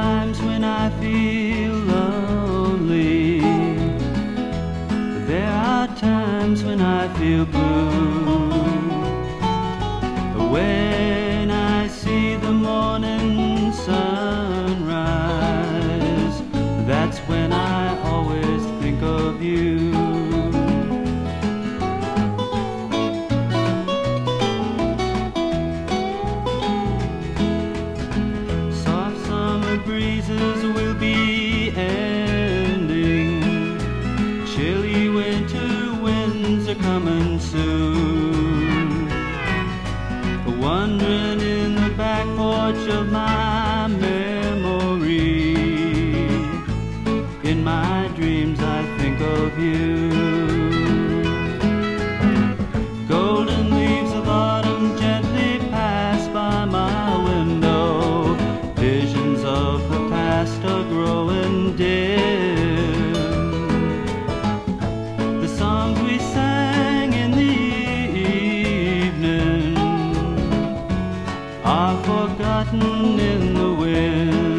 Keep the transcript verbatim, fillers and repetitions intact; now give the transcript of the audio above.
times when I feel lonely. There are times when I feel blue. When I see the morning sunrise, that's when I always think of you. Soft summer breezes will be ending. Chilly winter winds are coming soon. Wandering in the back porch of my memory. In my dreams I think of you. Golden leaves of autumn gently pass by my window. Visions of the past are growing dim. The songs we sang in the evening are forgotten in the wind.